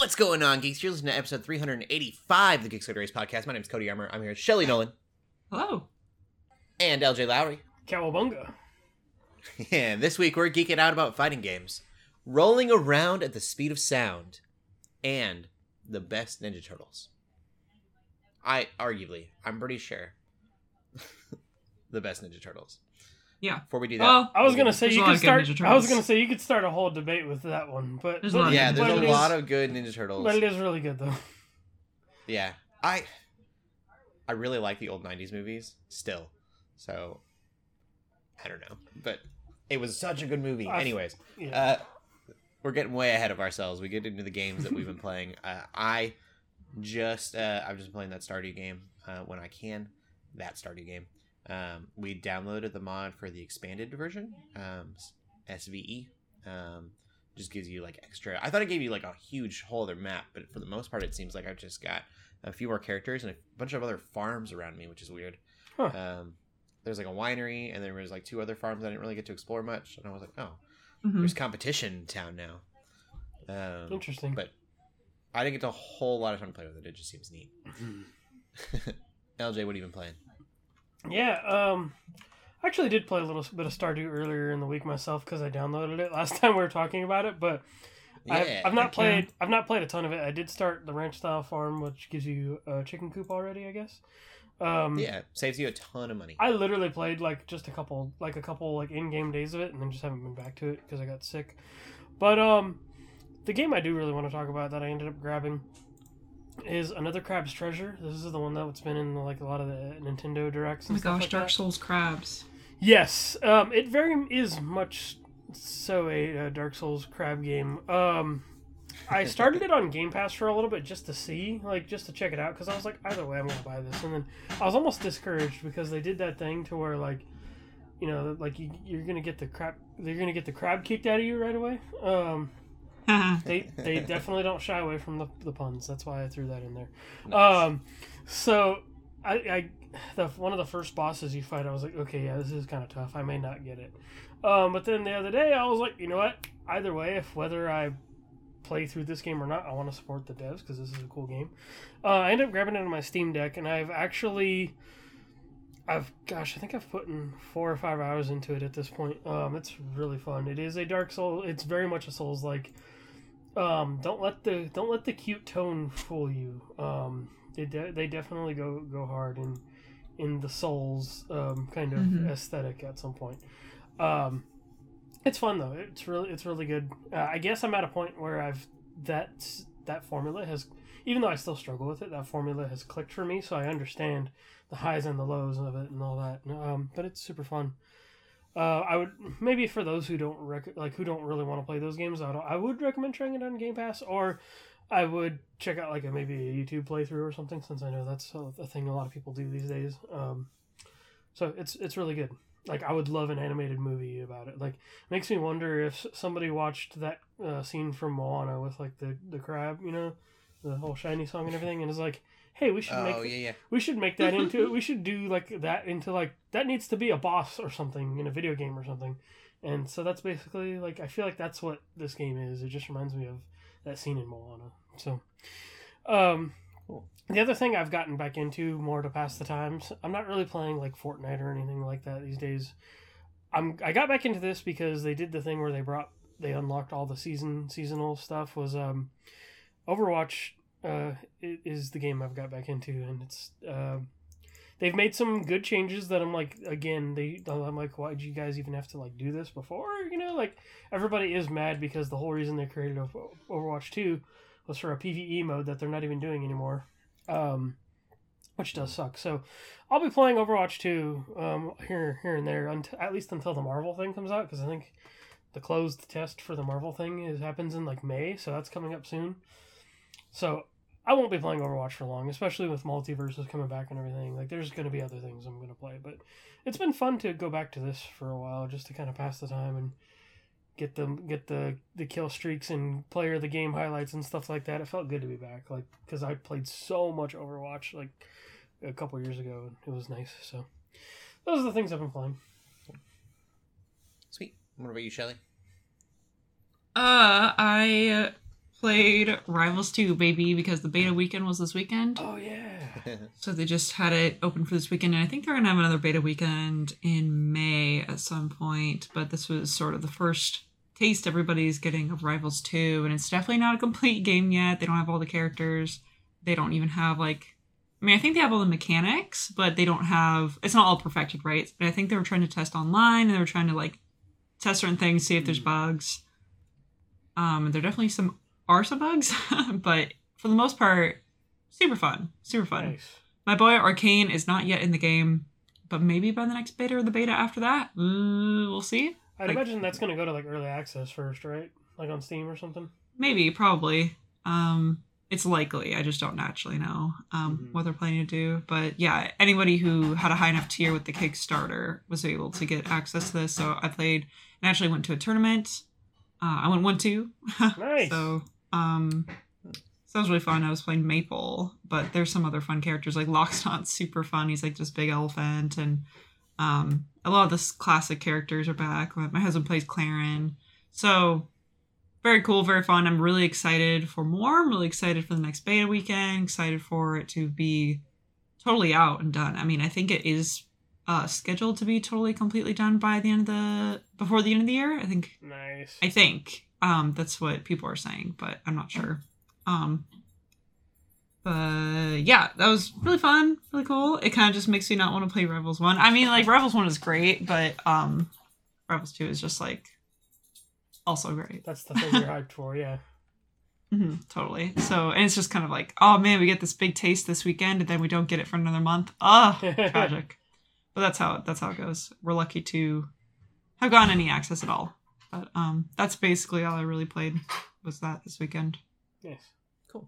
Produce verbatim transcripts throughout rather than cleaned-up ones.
What's going on, geeks? You're listening to episode three eighty-five of the Geeks Go to Race podcast. My name's Cody Armour. I'm here with Shelly Nolan. Hello. And L J Lowry. Cowabunga. And this week we're geeking out about fighting games, rolling around at the speed of sound, and the best Ninja Turtles. I, arguably, I'm pretty sure, the best Ninja Turtles. Yeah. Before we do that, Well, I was gonna say There's you a lot could of good start. Ninja I was Turtles. gonna say you could start a whole debate with that one, but, There's a but lot of yeah, good there's but a it lot is- of good Ninja Turtles. But it is really good though. Yeah, I I really like the old nineties movies still. So I don't know, but it was such a good movie. I- Anyways, Yeah. uh, we're getting way ahead of ourselves. We get into the games that we've been playing. Uh, I just uh, I've just been playing that Stardew game uh, when I can. That Stardew game. Um, we downloaded the mod for the expanded version, um, S V E. Um, just gives you like extra. I thought it gave you like a huge whole other map, but for the most part, it seems like I've just got a few more characters and a bunch of other farms around me, which is weird. Huh. Um, there's like a winery, and there was like two other farms I didn't really get to explore much, and I was like, oh, Mhm. there's competition in town now. Um, Interesting. but I didn't get a whole lot of time to play with it. It just seems neat. L J, what have you been playing? Yeah. Um, I actually did play a little bit of Stardew earlier in the week myself because I downloaded it last time we were talking about it. But I've, Yeah. I've not Heck yeah. played. I've not played a ton of it. I did start the ranch style farm, which gives you a chicken coop already, I guess. Um, Yeah, saves you a ton of money. I literally played like just a couple, like a couple like in-game days of it, and then just haven't been back to it because I got sick. But um, the game I do really want to talk about that I ended up grabbing is Another Crab's Treasure. This is the one that's been in like a lot of the Nintendo Directs Oh and my stuff gosh, like Dark that. Souls crabs. Yes, um, it very is much so a uh, Dark Souls crab game. Um, I started it on Game Pass for a little bit just to see, like, just to check it out, because I was like, either way, I'm gonna buy this. And then I was almost discouraged because they did that thing to where, like, you know, like you, you're gonna get the crab, you're gonna get the crab kicked out of you right away. Um, they they definitely don't shy away from the, the puns. That's why I threw that in there. Nice. Um, so I, I the one of the first bosses you fight, I was like, okay, yeah, this is kind of tough. I may not get it. Um, but then the other day, I was like, you know what? Either way, if whether I play through this game or not, I want to support the devs because this is a cool game. Uh, I ended up grabbing it on my Steam Deck, and I've actually, I've gosh, I think I've put in four or five hours into it at this point. Um, it's really fun. It is a Dark Soul. It's very much a Souls like. Um, don't let the don't let the cute tone fool you. Um, they de- they definitely go go hard in in the Souls um, kind of Mhm. aesthetic at some point. Um, it's fun though. It's really it's really good. Uh, I guess I'm at a point where I've that that formula has, even though I still struggle with it, that formula has clicked for me. So I understand the highs and the lows of it and all that. Um, but it's super fun. Uh, I would maybe for those who don't rec- like who don't really want to play those games, I, don't, I would recommend trying it on Game Pass, or I would check out like a maybe a YouTube playthrough or something, since I know that's a, a thing a lot of people do these days. Um, so it's it's really good. Like I would love an animated movie about it. Like makes me wonder if somebody watched that uh, scene from Moana with like the the crab, you know, the whole shiny song and everything, and is like, hey, we should Oh make yeah, yeah. we should make that into we should do like that into like that needs to be a boss or something in a video game or something. And so that's basically like I feel like that's what this game is. It just reminds me of that scene in Moana. So um Cool. the other thing I've gotten back into more to pass the times, I'm not really playing like Fortnite or anything like that these days. I'm I got back into this because they did the thing where they brought they unlocked all the season seasonal stuff was um Overwatch uh, is the game I've got back into, and it's uh, they've made some good changes that I'm like, again, they I'm like, why did you guys even have to like do this before? You know, like everybody is mad because the whole reason they created Overwatch two was for a PvE mode that they're not even doing anymore, um, which does suck. So I'll be playing Overwatch two um, here here and there until, at least until the Marvel thing comes out, because I think the closed test for the Marvel thing is happens in like May, so that's coming up soon. So I won't be playing Overwatch for long, especially with multiverses coming back and everything. Like, there's going to be other things I'm going to play, but it's been fun to go back to this for a while, just to kind of pass the time and get the get the the kill streaks and player of the game highlights and stuff like that. It felt good to be back, like because I played so much Overwatch like a couple years ago, and it was nice. So those are the things I've been playing. Sweet. What about you, Shelly? Uh, I played Rivals two, baby, because the beta weekend was this weekend. Oh yeah. So they just had it open for this weekend, and I think they're going to have another beta weekend in May at some point, but this was sort of the first taste everybody's getting of Rivals two, and it's definitely not a complete game yet. They don't have all the characters. They don't even have, like... I mean, I think they have all the mechanics, but they don't have... It's not all perfected, right? And I think they were trying to test online, and they were trying to, like, test certain things, see if there's bugs. Um, and there definitely some are some bugs, but for the most part... Super fun. Super fun. Nice. My boy Arcane is not yet in the game, but maybe by the next beta or the beta after that. Uh, we'll see. I'd like, imagine that's going to go to like early access first, right? Like on Steam or something? Maybe, probably. Um, it's likely. I just don't naturally know um, Mm-hmm. what they're planning to do. But yeah, anybody who had a high enough tier with the Kickstarter was able to get access to this. So I played and actually went to a tournament. Uh, I went one two. Nice. So um, so that was really fun. I was playing Maple, but there's some other fun characters. Like Lockstone's super fun. He's like this big elephant, and um, a lot of the classic characters are back. My husband plays Claren. So very cool, very fun. I'm really excited for more. I'm really excited for the next beta weekend. Excited for it to be totally out and done. I mean, I think it is uh, scheduled to be totally completely done by the end of the before the end of the year. I think. Nice. I think um, that's what people are saying, but I'm not sure. Um, but yeah, that was really fun, really cool. It kind of just makes me not want to play Rivals one. I mean, like Rivals one is great, but um, Rivals two is just like also great. That's the thing you're hyped for, yeah. Mm-hmm, totally. So, and it's just kind of like, oh man, we get this big taste this weekend, and then we don't get it for another month. Oh, tragic. But that's how that's how it goes. We're lucky to have gotten any access at all. But um, that's basically all I really played was that this weekend. Nice. Cool.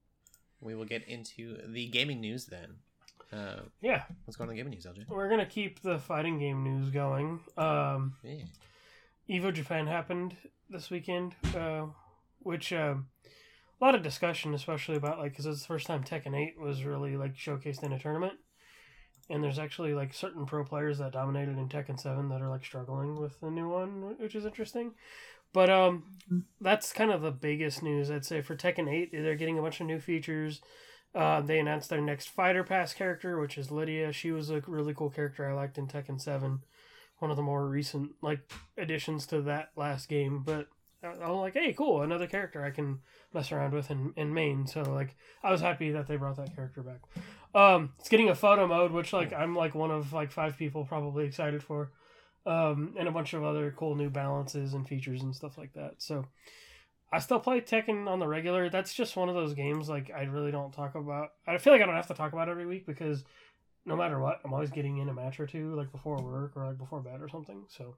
We will get into the gaming news then. Uh, Yeah. what's going on in the gaming news, L J? We're going to keep the fighting game news going. Um, Yeah. Evo Japan happened this weekend, uh, which uh, a lot of discussion, especially about like because it's the first time Tekken eight was really like showcased in a tournament, and there's actually like certain pro players that dominated in Tekken seven that are like struggling with the new one, which is interesting. But um, that's kind of the biggest news I'd say for Tekken eight. They're getting a bunch of new features. Uh, they announced their next Fighter Pass character, which is Lydia. She was a really cool character I liked in Tekken seven. One of the more recent like additions to that last game, but I'm like, hey, cool, another character I can mess around with in, in main. So like, I was happy that they brought that character back. Um, it's getting a photo mode, which like I'm like one of like five people probably excited for, um, and a bunch of other cool new balances and features and stuff like that. So I still play Tekken on the regular. That's just one of those games like I really don't talk about. I feel like I don't have to talk about it every week because no matter what, I'm always getting in a match or two, like before work or like before bed or something. So,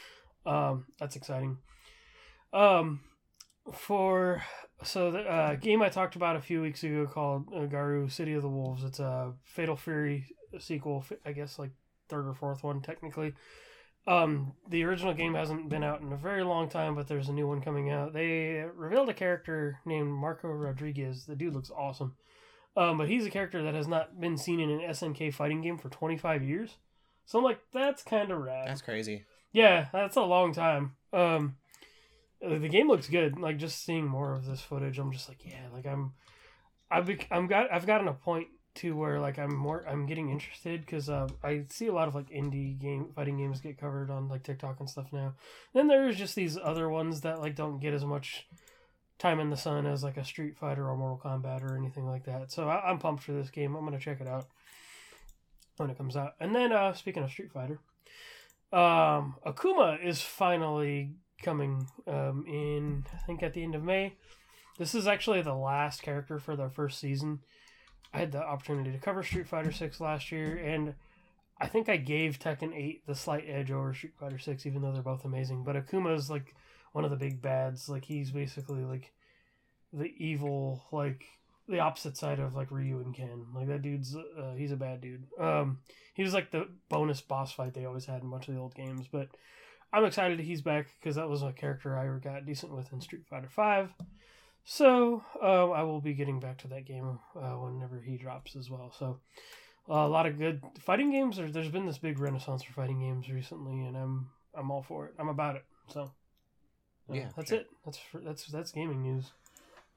um, that's exciting. Um, for so the uh, game I talked about a few weeks ago called uh, Garou: City of the Wolves. It's a Fatal Fury sequel, I guess, like third or fourth one technically. Um, the original game hasn't been out in a very long time, but there's a new one coming out. They revealed a character named Marco Rodriguez. The dude looks awesome. Um, but he's a character that has not been seen in an S N K fighting game for twenty-five years. So I'm like, that's kind of rad. That's crazy. Yeah, that's a long time. Um, the game looks good. Like just seeing more of this footage, I'm just like, yeah, like I'm, I've bec- I'm got I've gotten a point to where like I'm more I'm getting interested because uh, I see a lot of like indie game fighting games get covered on like TikTok and stuff now. Then there's just these other ones that like don't get as much time in the sun as like a Street Fighter or Mortal Kombat or anything like that. So I, I'm pumped for this game. I'm gonna check it out when it comes out. And then uh, speaking of Street Fighter, um, Akuma is finally coming um, in. I think at the end of May. This is actually the last character for their first season. I had the opportunity to cover Street Fighter six last year, and I think I gave Tekken eight the slight edge over Street Fighter six, even though they're both amazing. But Akuma's like one of the big bads. Like he's basically like the evil, like the opposite side of like Ryu and Ken. Like that dude's uh, he's a bad dude. Um, he was like the bonus boss fight they always had in a bunch of the old games. But I'm excited he's back because that was a character I got decent with in Street Fighter five. So uh, I will be getting back to that game uh, whenever he drops as well. So uh, a lot of good fighting games. Or there's been this big renaissance for fighting games recently, and I'm I'm all for it. I'm about it. So uh, Yeah, that's sure. it. That's for, that's that's gaming news.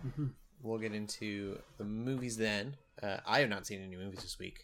Mm-hmm. we'll get into the movies then. Uh, I have not seen any movies this week,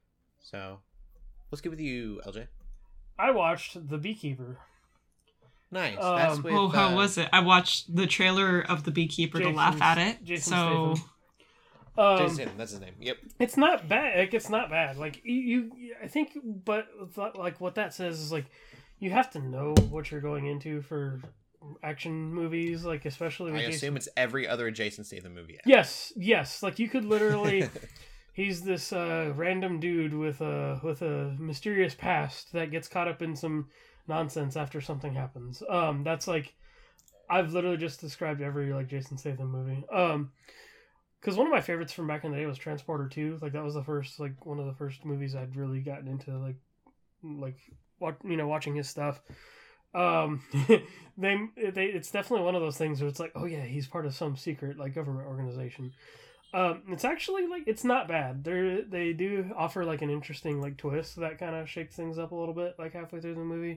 so let's get with you, L J. I watched The Beekeeper. Nice. Um, That's with, Oh, how uh, was it? I watched the trailer of The Beekeeper to laugh Jason's- at it. Jason so Statham. Um, Jason Statham, that's his name. Yep. It's not bad. Like, it's not bad. Like you, you, I think, but like what that says is like you have to know what you're going into for action movies. Like especially with I Jason. assume it's every other Jason Statham movie. Ever. Yes, yes. Like you could literally. He's this uh, random dude with a with a mysterious past that gets caught up in some nonsense after something happens. Um, that's like I've literally just described every like Jason Statham movie. Um. Because one of my favorites from back in the day was Transporter two. Like that was the first, like one of the first movies I'd really gotten into, like, like, what you know, watching his stuff. Um, they, they, it's definitely one of those things where it's like, oh yeah, he's part of some secret like government organization. Um, it's actually like it's not bad. They they do offer like an interesting like twist that kind of shakes things up a little bit, like halfway through the movie.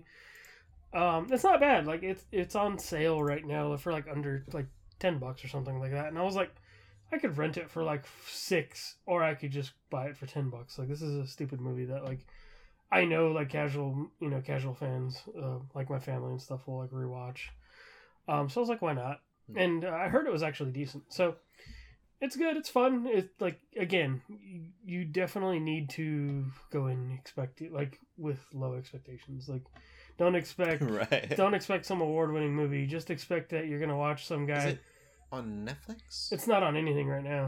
Um, it's not bad. Like it's it's on sale right now for like under like ten bucks or something like that, and I was like. I could rent it for like six, or I could just buy it for ten bucks. Like this is a stupid movie that like I know like casual, you know, casual fans, uh, like my family and stuff will like rewatch. Um, so I was like, why not? And uh, I heard it was actually decent, so it's good. It's fun. It's like again, you, you definitely need to go in expect like with low expectations. Like don't expect Right. don't expect some award winning movie. Just expect that you're gonna watch some guy. Is it on Netflix? It's not on anything right now.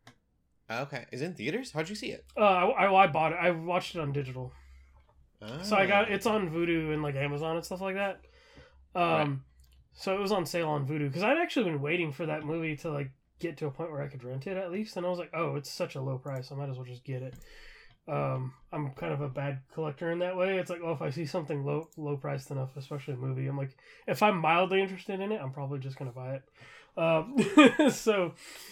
Okay. Is it in theaters? How'd you see it? Uh, I, I, I bought it. I watched it on digital. Oh. So I got it's on Vudu and like Amazon and stuff like that. Um, Right. so it was on sale on Vudu because I'd actually been waiting for that movie to like get to a point where I could rent it at least, and I was like, oh, it's such a low price, I might as well just get it. Um, I'm kind of a bad collector in that way. It's like, oh, if I see something low low priced enough, especially a movie, I'm like, if I'm mildly interested in it, I'm probably just gonna buy it. Um, so,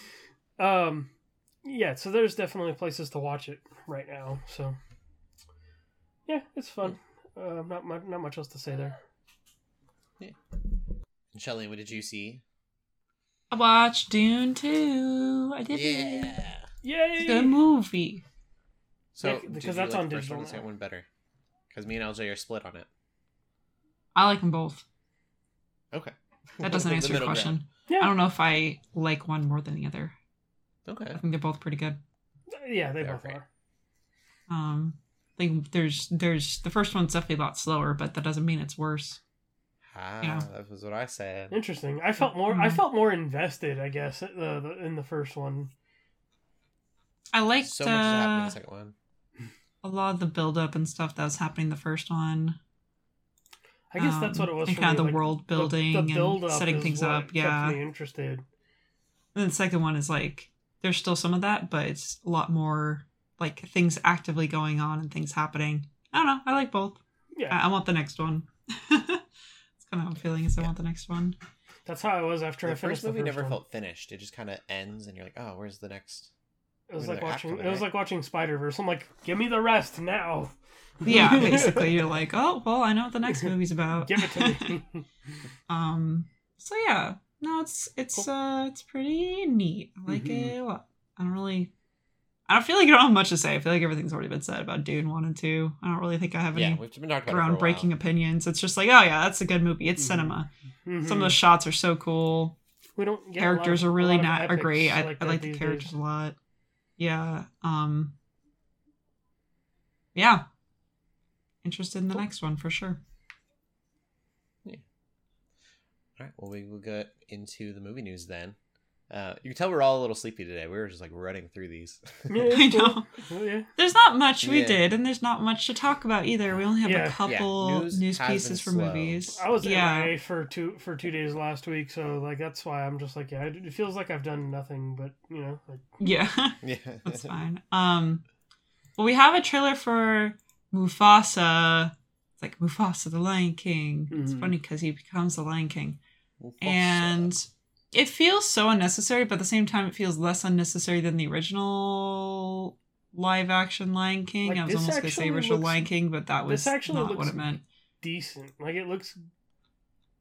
um, yeah, so there's definitely places to watch it right now. So, yeah, it's fun. Uh, not much, not much else to say there. And Shelly, what did you see? I watched Dune two. I did it. Yeah. Yay! It's a good movie. So Yeah, did because you that's like on the first digital one or the second now. one better? Because me and L J are split on it. I like them both. Okay. That doesn't The answer your middle question. ground. Yeah, I don't know if I like one more than the other. Okay. I think they're both pretty good. yeah, they They're both great. are. Um, like there's there's the first one's definitely a lot slower, but that doesn't mean it's worse. Ah, Yeah. that was what I said. Interesting. I felt more. I Mhm. felt more invested, I guess, uh, the, in the first one. I liked So much has happened in uh, the second one. a lot of the build up and stuff that was happening in the first one. I guess that's what it Um, was. and for kind me, of the like, world building the, the and build-up setting is things what up. kept Yeah. me interested. And then the second one is like there's still some of that, but it's a lot more like things actively going on and things happening. I don't know. I like both. Yeah, I, I want the next one. It's kind of how I'm feeling is I want the next one. that's how I was after I The finished first movie the first never one. felt finished. It just kind of ends, and you're like, oh, where's the next? It was Maybe like they're watching. after It it, was right? like watching Spider Verse. I'm like, give me the rest now. Yeah, basically you're like, oh well, I know what the next movie's about. Give it to me. Um. So yeah, no, it's it's uh it's pretty neat. I like Mhm. it a lot. I don't really. I don't feel like I don't have much to say. I feel like everything's already been said about Dune one and two. I don't really think I have Yeah, any we've been talking about it for a groundbreaking while. opinions. It's just like, oh yeah, that's a good movie. It's Mhm. cinema. Mhm. Some of the shots are so cool. we don't get a lot Characters of- are a really lot of not are epics great. I, like I that like the these characters days. a lot. Yeah. Um. Yeah. Interested in the next one for sure. All right, well, we will get into the movie news then. Uh, you can tell we're all a little sleepy today. We were just like running through these. Yeah, I it's cool. know. Oh, yeah. There's not much we Yeah. did, and there's not much to talk about either. We only have Yeah. a Yeah, couple news news, has been pieces for slow. movies. I was yeah. M I A for two for two days last week, so like that's why I'm just like, yeah, it feels like I've done nothing, but you know, like, Yeah. Yeah, That's fine. Um, well, we have a trailer for Mufasa. It's like Mufasa, the Lion King. It's Mhm. funny because he becomes the Lion King, Mufasa. and it feels so unnecessary, but at the same time, it feels less unnecessary than the original live-action Lion King. Like, I was this almost gonna say actually original looks- Lion King, but that was this actually not looks what it meant. decent. Like it looks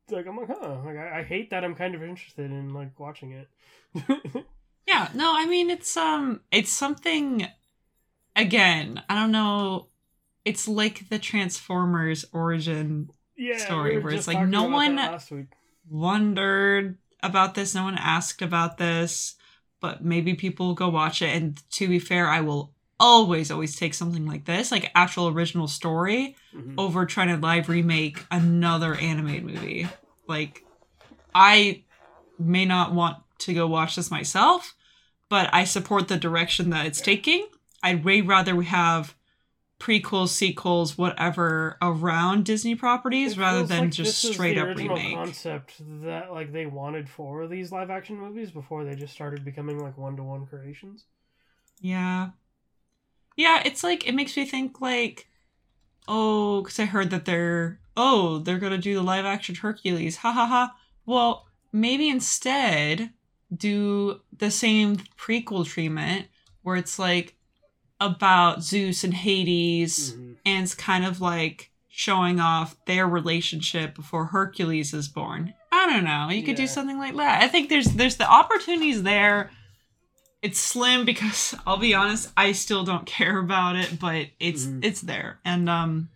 like I'm like, huh, like I, I hate that I'm kind of interested in like watching it. Yeah, no, I mean it's um it's something again, I don't know, it's like the Transformers origin yeah, story we were where it's just like talking no about one that last week. wondered about this, no one asked about this, but maybe people will go watch it. And to be fair, I will always, always take something like this, like actual original story, Mhm. over trying to live remake another animated movie. Like, I may not want to go watch this myself, but I support the direction that it's taking. I'd way rather we have prequels, sequels, whatever around Disney properties It rather feels than like just this is straight the up original remake. concept that like they wanted for these live action movies before they just started becoming like one to one creations. Yeah. Yeah, it's like, it makes me think like, oh, because I heard that they're, oh, they're going to do the live action Hercules. Ha ha ha. Well, maybe instead do the same prequel treatment where it's like about Zeus and Hades Mm-hmm. and it's kind of like showing off their relationship before Hercules is born. I don't know. You could do Yeah. something like that. I think there's there's the opportunities there. It's slim because I'll be honest, I still don't care about it, but it's Mhm. it's there. And um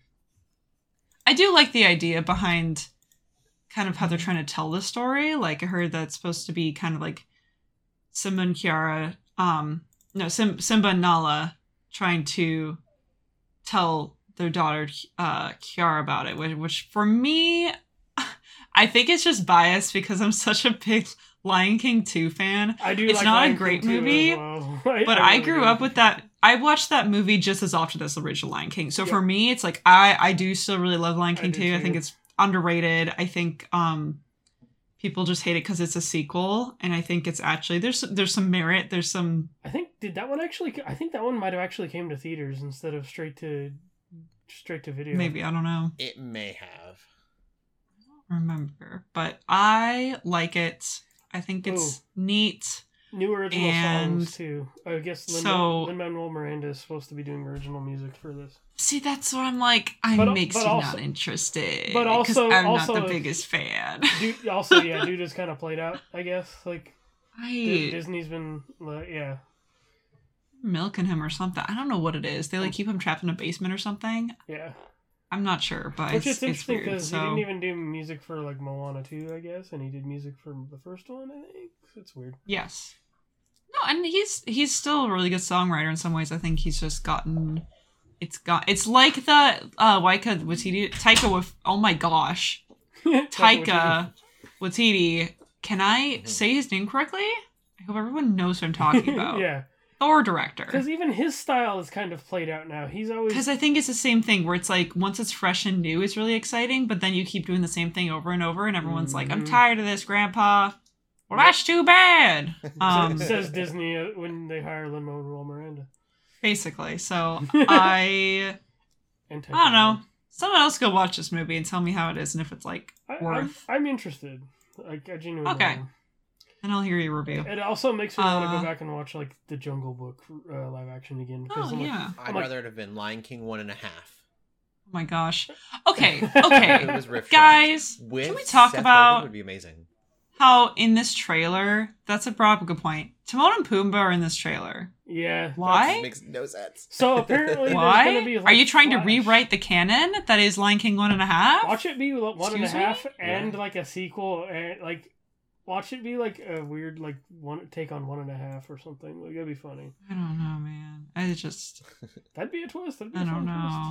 I do like the idea behind kind of how they're trying to tell the story. Like I heard that's supposed to be kind of like Simba and Kiara, um no, Sim- Simba and Nala trying to tell their daughter uh Kiara about it, which, which for me I think it's just biased because I'm such a big Lion King two fan. I do. It's like not a Lion great King too movie, as well. I, But I I really grew do. up with that. I watched that movie just as often as the original Lion King. So Yep. for me, it's like I I do still really love Lion I King do too. I too. think it's underrated. I think um people just hate it because it's a sequel, and I think it's actually there's there's some merit. There's some I think did that one actually? I think that one might have actually came to theaters instead of straight to straight to video. maybe I don't know. It may have. Remember, but I like it. I think it's neat. New original And songs too. I guess Lin so- Manuel Miranda is supposed to be doing original music for this. See, that's what I'm like. I But- makes but you also- not interested. but 'cause also- I'm also not the if- biggest fan. Dude, also, yeah, dude is kind of played out. I guess like Di- I Disney's been, like, yeah. milking him or something. I don't know what it is. They like keep him trapped in a basement or something. Yeah, I'm not sure, but which it's, is it's interesting weird. because So he didn't even do music for like Moana two, I guess, and he did music for the first one. I think it's weird. yes, no, and he's he's still a really good songwriter in some ways. I think he's just gotten. It's got. It's like the uh Waika Waititi Taika with. Oh my gosh, Taika Waititi. Can I say his name correctly? I hope everyone knows what I'm talking about. Yeah, Thor director. because even his style is kind of played out now. He's always Because I think it's the same thing where it's like once it's fresh and new, it's really exciting, but then you keep doing the same thing over and over, and everyone's like, "I'm Mhm. tired of this, Grandpa." Well, that's too bad. Um, says Disney uh, when they hire Lin Manuel Miranda. basically, so I And Taika I don't know. Waititi. Someone else go watch this movie and tell me how it is and if it's like I, I'm, worth. I'm interested. Like, I genuinely Okay. am. And I'll hear your review. It also makes me want to Uh, go back and watch like the Jungle Book uh, live action again. Because Oh I'm like, yeah. I'd I'm like- rather it have been Lion King one and a half. Oh my gosh. Okay. It Okay. was riff Guys, With can we talk Seth about- Rogen would be amazing. how in this trailer? That's a proper good point. Timon and Pumbaa are in this trailer. yeah. Why? It makes no sense. So apparently, Why? there's gonna be, like, Are you trying to Flash. rewrite the canon that is Lion King one and a half? Watch it be one and a Excuse me? half and Yeah. like a sequel, and like watch it be like a weird like one take on one and a half or something. Like that'd be funny. I don't know, man. I just That'd be a twist. That'd be I a don't fun know.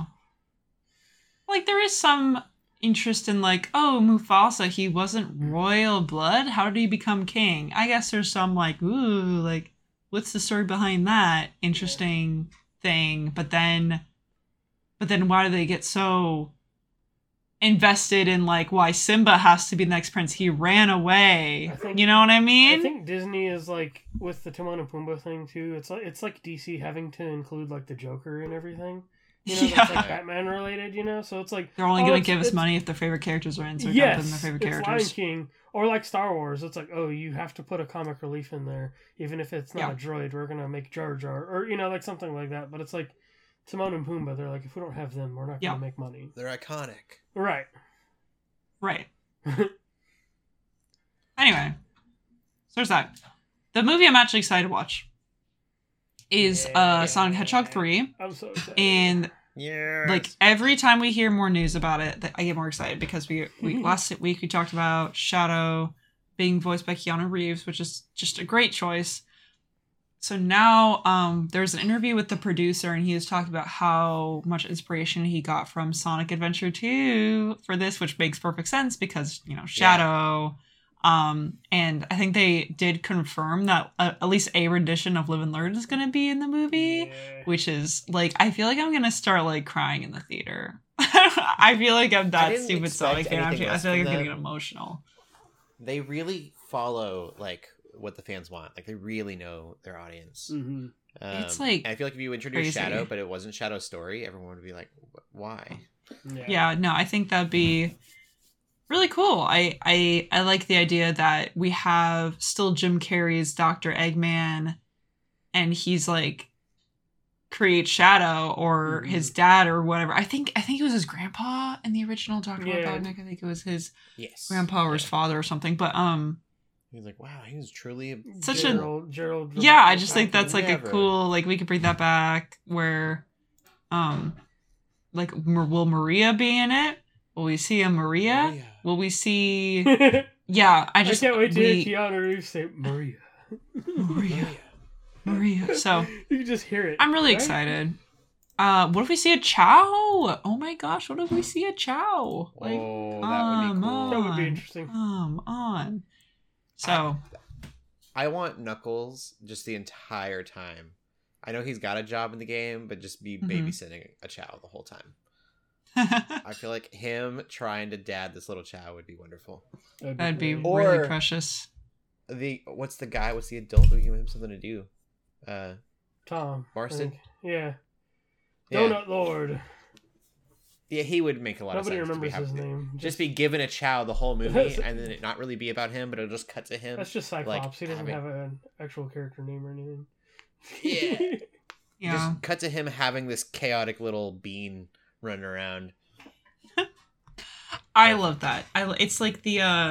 Like there is some interest in like, oh, Mufasa, he wasn't royal blood. How did he become king? I guess there's some like, ooh, like what's the story behind that? Interesting thing. But then but then why do they get so invested in like why Simba has to be the next prince? He ran away. I think- You know what I twist. mean? I think Disney is like with the Timon and Pumbaa thing too. It's like it's like D C having to include like the Joker and everything. You know, that's Yeah. like Batman related. You know, so it's like They're only oh, gonna it's- give us it's- money if their favorite characters are in, so we gotta put in their Yes, favorite it's Lion characters. King or like Star Wars. It's like, oh, you have to put a comic relief in there, even if it's not Yeah. a droid. We're gonna make Jar Jar, or you know, like something like that. But it's like Timon and Pumbaa. They're like, if we don't have them, we're not Yeah. gonna make money. They're iconic. Right. Right. anyway, so there's that. The movie I'm actually excited to watch is uh, Sonic the Hedgehog three. I'm so excited. And Yeah. like every time we hear more news about it, I get more excited because we, we last week we talked about Shadow being voiced by Keanu Reeves, which is just a great choice. So now um, there's an interview with the producer, and he has talked about how much inspiration he got from Sonic Adventure two for this, which makes perfect sense because, you know, Shadow. Yeah. Um, and I think they did confirm that uh, at least a rendition of Live and Learn is going to be in the movie, yeah. which is like, I feel like I'm going to start like crying in the theater. I feel like I'm that stupid Sonic fan. I feel like I'm getting emotional. They really follow like what the fans want. Like they really know their audience. Mm-hmm. Um, it's like I feel like if you introduce Shadow, but it wasn't Shadow's story, everyone would be like, "Why?" Yeah. yeah, no, I think that'd be really cool. I I I like the idea that we have still Jim Carrey's Doctor Eggman, and he's like create Shadow or mm-hmm. his dad or whatever. I think I think it was his grandpa in the original Doctor yeah. Robotnik. I think it was his yes. grandpa or his yeah. father or something. But um. He's like, wow, he was truly a such Gerald, a Gerald. Yeah, I just think that's like Never. a cool like we could bring that back where, um, like will Maria be in it? Will we see a Maria? Maria. Will we see? Yeah, I just I can't wait to we... hear Keanu Reeves say Maria. Maria, Maria. So you can just hear it. I'm really right? excited. Uh, what if we see a Chow? Oh my gosh, what if we see a Chow? Like, oh, that would be cool. On, that would be interesting. Come on. So, I, I want Knuckles just the entire time. I know he's got a job in the game, but just be mm-hmm. babysitting a Chow the whole time. I feel like him trying to dad this little Chow would be wonderful. That'd, That'd be, be or really precious. The what's the guy? What's the adult who give him something to do? Uh, Tom Marston. Yeah. yeah. Donut Lord. Yeah, he would make a lot Nobody of sense. Nobody remembers his to, name. Just, just be given a Chow the whole movie, and then it not really be about him, but it'll just cut to him. That's just Cyclops. Like, he doesn't having... have an actual character name or anything. Yeah. yeah. Just cut to him having this chaotic little bean running around. I love that. I it's like the uh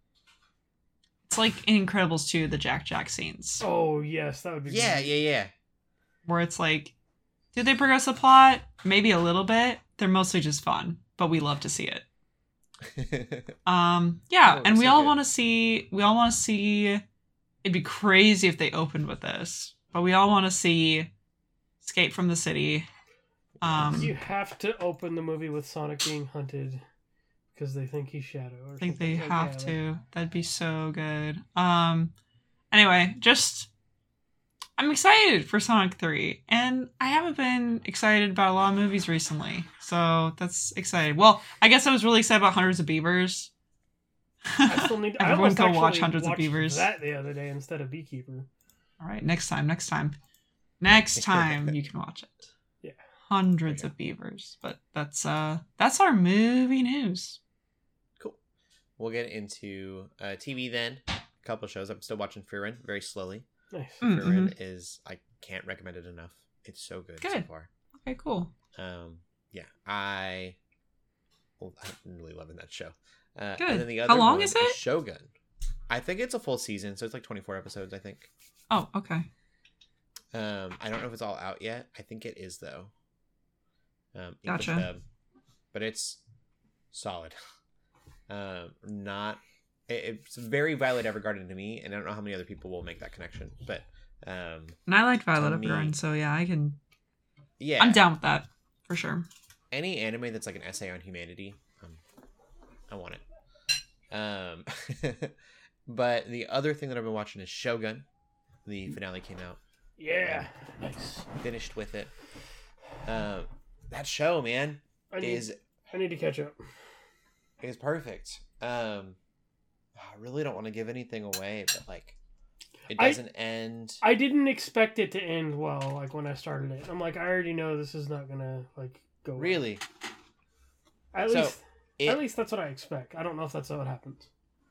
it's like in Incredibles two, the Jack Jack scenes. Oh yes, that would be Yeah, great. yeah, yeah. Where it's like, did they progress the plot? Maybe a little bit. They're mostly just fun, but we love to see it. um yeah, oh, and we so all good. want to see we all want to see it'd be crazy if they opened with this, but we all want to see Escape from the City. Um You have to open the movie with Sonic being hunted. Because they think he's Shadow. Or I think they like, have yeah, to. like... That'd be so good. Um. Anyway, just I'm excited for Sonic three, and I haven't been excited about a lot of movies recently, so that's exciting. Well, I guess I was really excited about Hundreds of Beavers. I still need. Everyone I go watch Hundreds of Beavers. That the other day instead of Beekeeper. All right, next time. Next time. Next time you can watch it. Yeah. Hundreds of Beavers, but that's uh that's our movie news. Cool. We'll get into uh, T V then. A couple of shows. I'm still watching Frieren very slowly. Nice. Mm, Frieren mm-hmm. is I can't recommend it enough. It's so good, good. so far. Okay, cool. Um, yeah, I, well, I'm really loving that show. Uh, Good. And then the other How long one is it? Shogun. I think it's a full season, so it's like twenty-four episodes. I think. Oh, okay. Um, I don't know if it's all out yet. I think it is though. Um, Gotcha. English dub, but it's solid. Um, not. It, it's very Violet Evergarden to me, and I don't know how many other people will make that connection. But um, And I liked Violet me- Evergarden, so yeah, I can. yeah, I'm down with that for sure. any anime that's like an essay on humanity, um, I want it. Um, but the other thing that I've been watching is Shogun. The finale came out. Yeah. Nice. Finished with it. Um, that show, man, I need, is I need to catch up. is perfect. Um, I really don't want to give anything away, but like, it I- doesn't end. I didn't expect it to end well. Like when I started it, I'm like, I already know this is not gonna like go well. Really, At So, least, it- at least that's what I expect. I don't know if that's how it happens.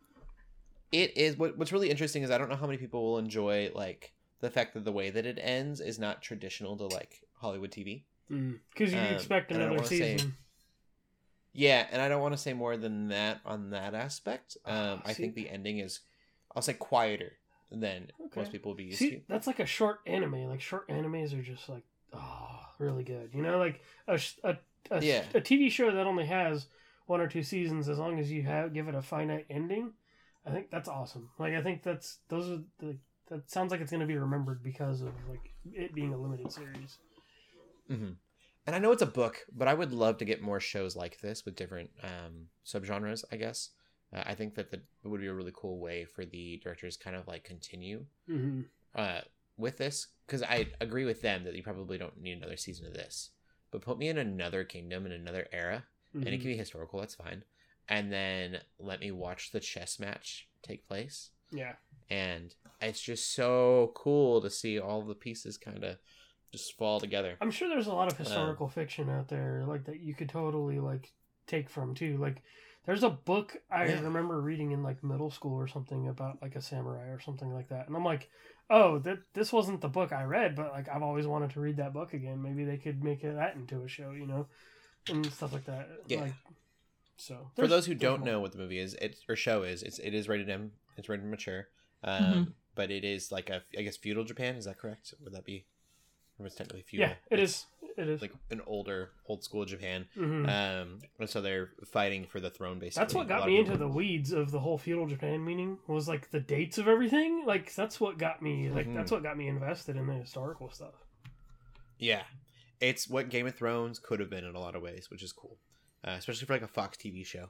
it is. What, what's really interesting is I don't know how many people will enjoy like the fact that the way that it ends is not traditional to like Hollywood T V. Because you Um, expect and I don't another wanna say- season. Yeah, and I don't want to say more than that on that aspect. Um, Ah, I see- think the ending is I'll say quieter than Okay. most people will be used See, to. that's like a short anime. Like short animes are just like oh, really good. You know, like a sh- a a, Yeah. a T V show that only has one or two seasons, as long as you have give it a finite ending, I think that's awesome. Like I think that's those are the that sounds like it's going to be remembered because of like it being a limited series. Mm-hmm. And I know it's a book, but I would love to get more shows like this with different um, subgenres, I guess. Uh, I think that the, it would be a really cool way for the directors kind of like continue Mm-hmm. uh, with this. Because I agree with them that you probably don't need another season of this. But put me in another kingdom, in another era, Mm-hmm. and it can be historical, that's fine. And then let me watch the chess match take place. Yeah. And it's just so cool to see all the pieces kind of just fall together. I'm sure there's a lot of historical uh, fiction out there like that you could totally like take from too. Like there's a book I yeah. remember reading in like middle school or something about like a samurai or something like that. And I'm like, oh, that this wasn't the book I read, but like I've always wanted to read that book again. Maybe they could make that into a show, you know, and stuff like that. Yeah. Like, so for those who don't more. know what the movie is, it or show is, it's it is rated M. It's rated mature. Um, mm-hmm. But it is like a, I guess, feudal Japan. Is that correct? Would that be? Or it's technically feudal. Yeah, it it's is. It is like an older, old school Japan. Mm-hmm. Um, and so they're fighting for the throne, basically. That's what got me into the weeds of the whole feudal Japan meaning was like the dates of everything. Like that's what got me. Like mm-hmm. that's what got me invested in the historical stuff. Yeah, it's what Game of Thrones could have been in a lot of ways, which is cool, uh, especially for like a Fox T V show.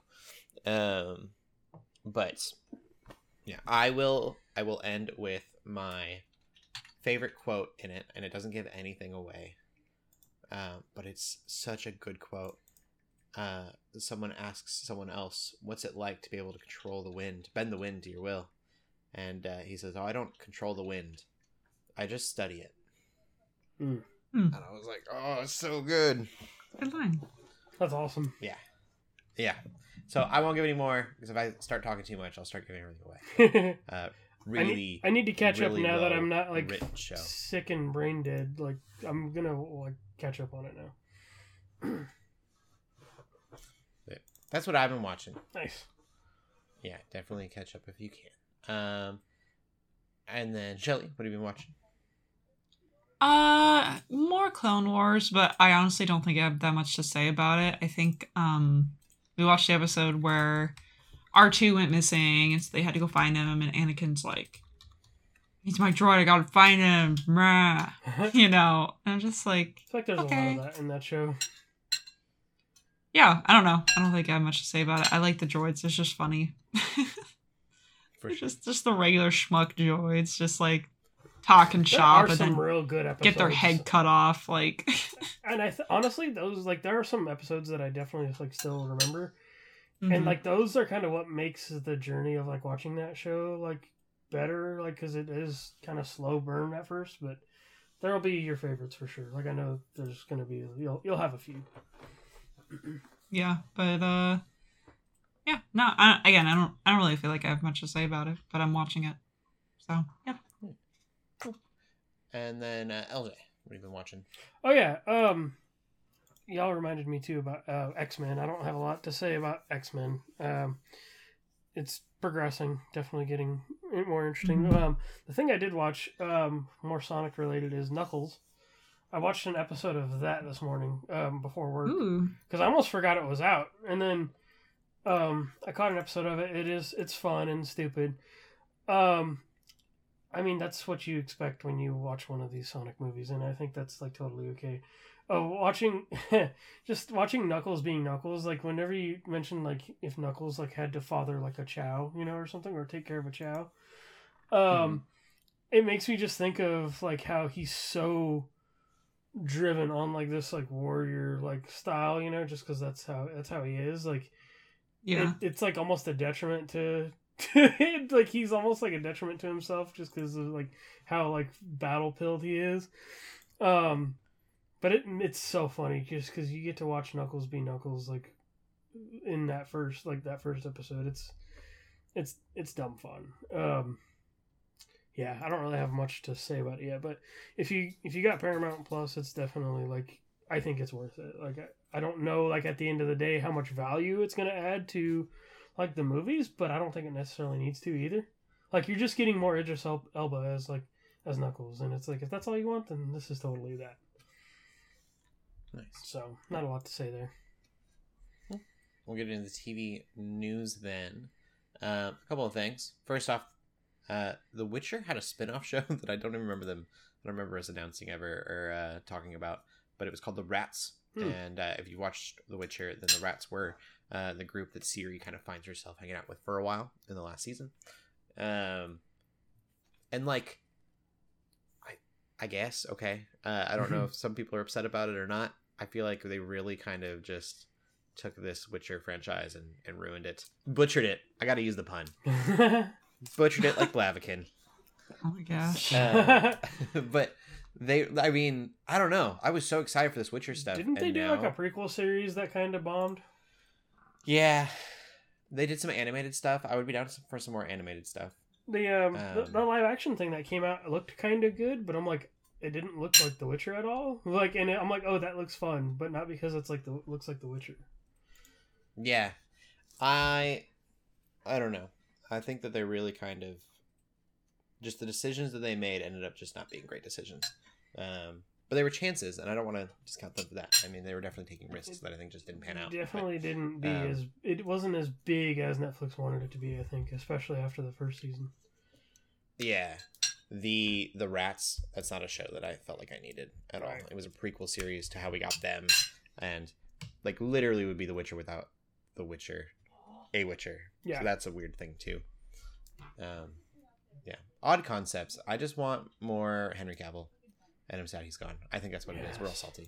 Um, but yeah, I will. I will end with my favorite quote in it, and it doesn't give anything away, uh, but it's such a good quote. Uh, someone asks someone else, "What's it like to be able to control the wind, bend the wind to your will?" And uh, he says, "Oh, I don't control the wind. I just study it." Mm. And I was like, "Oh, it's so good." Good line. That's awesome. Yeah, yeah. So I won't give any more because if I start talking too much, I'll start giving everything away. uh, really, I need, I need to catch really up now well that I'm not like show. sick and brain dead. Like I'm gonna like catch up on it now. That's what I've been watching. Nice. Yeah, definitely catch up if you can. Um, and then Shelly, what have you been watching? Uh, more Clone Wars, but I honestly don't think I have that much to say about it. I think um, we watched the episode where R two went missing, and so they had to go find him, and Anakin's like, "He's my droid, I gotta find him," you know. And I'm just like, I feel like there's okay. a lot of that in that show. Yeah, I don't know. I don't think I have much to say about it. I like the droids. It's just funny. For sure. Just just the regular schmuck droids, just like talk and shop, and then real good episodes. Get their head cut off. Like, and I th- honestly, those like there are some episodes that I definitely like still remember, mm-hmm. and like those are kind of what makes the journey of like watching that show like better. Like, because it is kind of slow burn at first, but there'll be your favorites for sure. Like I know there's gonna be you'll you'll have a few. Yeah, but uh, yeah, no. I, again, I don't. I don't really feel like I have much to say about it, but I'm watching it, so yeah. Cool. And then uh, L J, what have you been watching? Oh yeah, um, y'all reminded me too about uh, X-Men. I don't have a lot to say about X-Men. Um, it's progressing, definitely getting more interesting. Mm-hmm. Um, the thing I did watch, um, more Sonic related, is Knuckles. I watched an episode of that this morning um, before work because I almost forgot it was out, and then um, I caught an episode of it. It is it's fun and stupid. Um, I mean that's what you expect when you watch one of these Sonic movies, and I think that's like totally okay. Oh, watching just watching Knuckles being Knuckles, like whenever you mention like if Knuckles like had to father like a Chow, you know, or something, or take care of a Chow, um, mm-hmm. it makes me just think of like how he's so driven on like this like warrior like style, you know, just because that's how that's how he is. Like, yeah, it, it's like almost a detriment to, to like he's almost like a detriment to himself just because of like how like battle pilled he is. Um, but it it's so funny just because you get to watch Knuckles be Knuckles like in that first like that first episode. It's it's it's dumb fun. Um. Yeah, I don't really have much to say about it yet, but if you if you got Paramount Plus, it's definitely like I think it's worth it. Like I, I don't know like at the end of the day how much value it's going to add to like the movies, but I don't think it necessarily needs to either. Like you're just getting more Idris El- Elba as like as Knuckles, and it's like if that's all you want, then this is totally that. Nice. So not a lot to say there. We'll get into the T V news then. Uh, a couple of things. First off, uh, The Witcher had a spin-off show that I don't even remember them. I don't remember us announcing ever or uh, talking about, but it was called The Rats. Hmm. And uh, if you watched The Witcher, then the Rats were uh, the group that Ciri kind of finds herself hanging out with for a while in the last season. Um, and like, I I guess okay. Uh, I don't know if some people are upset about it or not. I feel like they really kind of just took this Witcher franchise and, and ruined it. Butchered it. I got to use the pun. Butchered it like Blaviken. Oh my gosh. Uh, but they, I mean, I don't know. I was so excited for this Witcher stuff. Didn't they and do now, like a prequel series that kind of bombed? Yeah. They did some animated stuff. I would be down for some more animated stuff. The, um, um, the, the live action thing that came out looked kind of good, but I'm like, it didn't look like The Witcher at all. Like, and I'm like, oh, that looks fun, but not because it's like the looks like The Witcher. Yeah, I, I don't know. I think that they really kind of, just the decisions that they made ended up just not being great decisions. Um, but they were chances, and I don't want to discount them for that. I mean, they were definitely taking risks that I think just didn't pan out. Definitely but, didn't be um, as it wasn't as big as Netflix wanted it to be. I think, especially after the first season. Yeah, the the Rats. That's not a show that I felt like I needed at all. Right. It was a prequel series to how we got them, and like literally would be The Witcher without The Witcher, a Witcher. Yeah, so that's a weird thing too. Um, yeah, odd concepts. I just want more Henry Cavill, and I'm sad he's gone. I think that's what yes. it is. We're all salty.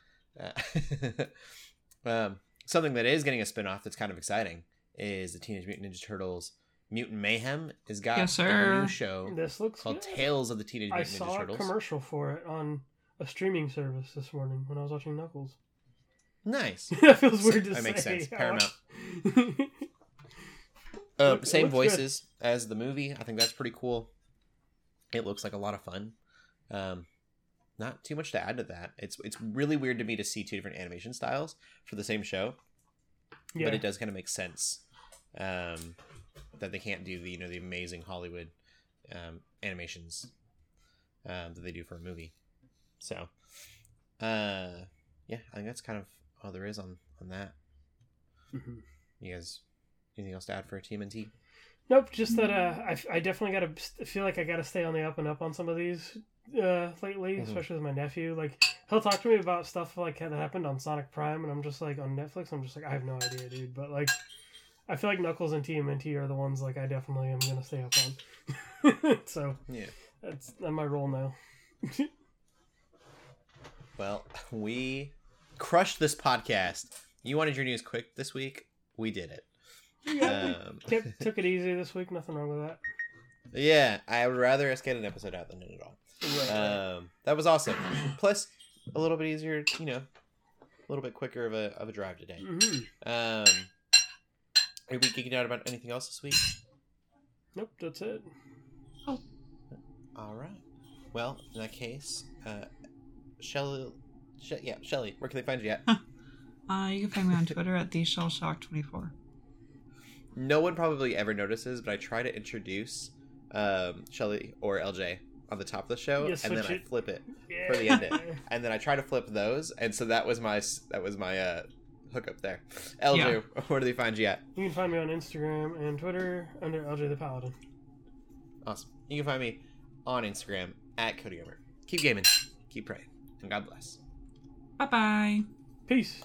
Uh, um, something that is getting a spinoff that's kind of exciting is the Teenage Mutant Ninja Turtles. Mutant Mayhem has got yes, a new show this looks called good. Tales of the Teenage Mutant I Ninja saw Turtles. a commercial for it on a streaming service this morning when I was watching Knuckles. Nice. That feels weird to that say. Makes sense. Paramount. Look, uh, same looks voices good. As the movie. I think that's pretty cool. It looks like a lot of fun. Um, not too much to add to that. It's it's really weird to me to see two different animation styles for the same show, yeah. but it does kind of make sense um, that they can't do the you know the amazing Hollywood um, animations um, that they do for a movie. So, uh, yeah, I think that's kind of all there is on on that. Mm-hmm. You guys, anything else to add for T M N T? Nope, just that uh, I, I definitely got to feel like I got to stay on the up and up on some of these uh, lately, mm-hmm. especially with my nephew. Like, he'll talk to me about stuff like that happened on Sonic Prime, and I'm just like, on Netflix, I'm just like, I have no idea, dude. But, like, I feel like Knuckles and T M N T are the ones, like, I definitely am going to stay up on. So, yeah, that's, that's my role now. Well, we crushed this podcast. You wanted your news quick this week? We did it. Yeah, um, we kept, took it easy this week. Nothing wrong with that. Yeah, I would rather us get an episode out than none at all. Right. Um, that was awesome. Plus, a little bit easier, you know, a little bit quicker of a of a drive today. Mm-hmm. Um, are we geeking out about anything else this week? Nope, that's it. Oh. All right. Well, in that case, uh, Shelly, she, yeah, Shelly, where can they find you at? Uh, you can find me on Twitter at the shell shock twenty-four. No one probably ever notices, but I try to introduce um, Shelly or L J on the top of the show, and then it. I flip it yeah. for the end, and then I try to flip those, and so that was my that was my uh, hookup there. L J, yeah. Where do they find you at? You can find me on Instagram and Twitter under L J the Paladin. Awesome. You can find me on Instagram at Cody Gamer. Keep gaming, keep praying, and God bless. Bye bye. Peace.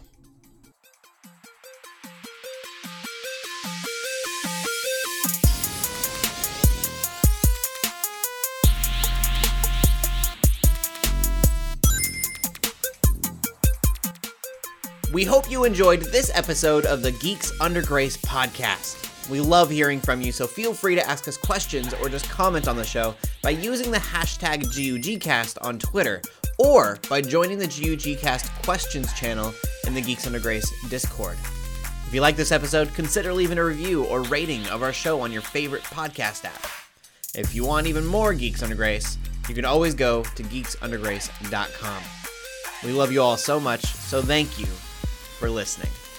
We hope you enjoyed this episode of the Geeks Under Grace podcast. We love hearing from you, so feel free to ask us questions or just comment on the show by using the hashtag G U G cast on Twitter, or by joining the G U G cast questions channel in the Geeks Under Grace Discord. If you like this episode, consider leaving a review or rating of our show on your favorite podcast app. If you want even more Geeks Under Grace, you can always go to geeks under grace dot com. We love you all so much, so thank you for listening.